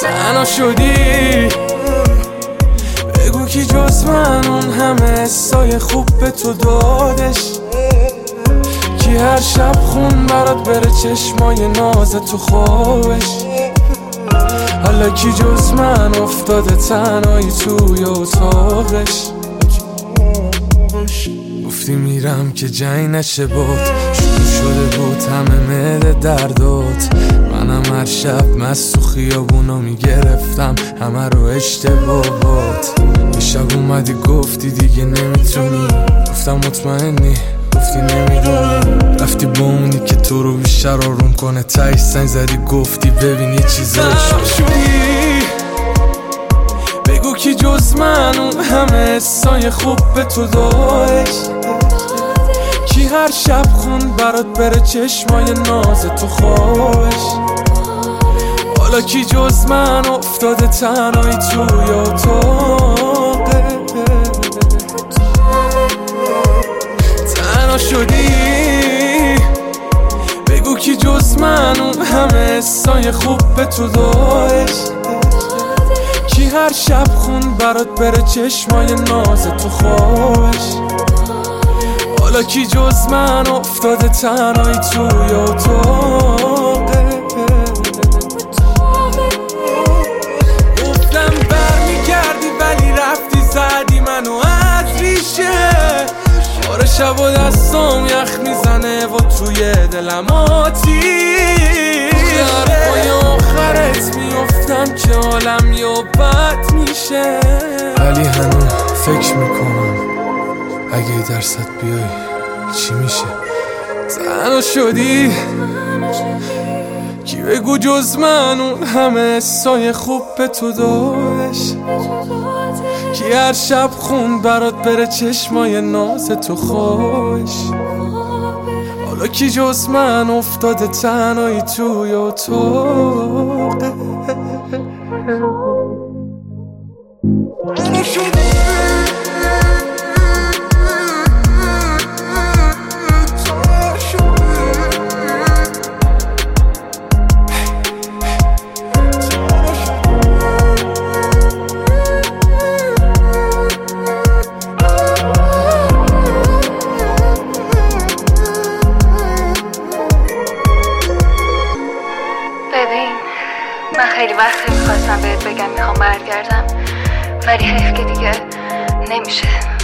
تنها شدی بگو کی جز من اون همه حسای خوب به تو دادش، کی هر شب خون برات بره چشمای ناز تو خوابش. حالا کی جز من افتاده تنهایی توی اتاقش. گفتی میرم که جنگ نشه بود، شروع شده بود همه معده دردات. منم هر شب مست تو خیابونا میگرفتم همه رو اشتباهات. یه شب اومدی گفتی دیگه نمیتونی، گفتم مطمئنی، گفتی نمیدونی. رفتی با اونی که تو رو بیشتر آروم کنه، تایی سنگ زدی گفتی ببین یه چیزایی شدی. بگو کی جز من اون همه حسای خوب به تو داشت، کی هر شب خون برات بره چشمای ناز تو خوابش. حالا کی جز من افتاده تنهایی توی اتاقه. تنها شدی بگو کی جز من اون همه حسای خوب به تو داشت، کی هر شب خون برات بره چشمای ناز تو خوابش. حالا کی جز من افتاده تنهایی توی اتاقه. گفتم برمیگردی ولی رفتی زدی منو از ریشه. بار شب و دستام یخ میزنه و توی دلم آتیشه. حرفای آخرت میافتم که حالم یا بد میشه، ولی هنوز فکر میکنم اگه 1% بیای چی میشه. تنها شدی کی بگو جز من اون همه حسای خوب به تو داشت، کی هر شب خون برات بره چشمای ناز تو خوش. حالا کی جز من افتاده تنهایی توی اتاقه. من خیلی وقتی میخواستم بهت بگم میخوام برگردم، ولی حیف که دیگه نمیشه.